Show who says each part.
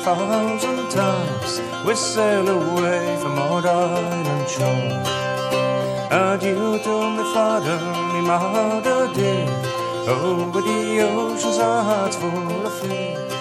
Speaker 1: 1,000 times we sail away from our island shore. Adieu to my father, my mother dear. Over the oceans our hearts full of fear.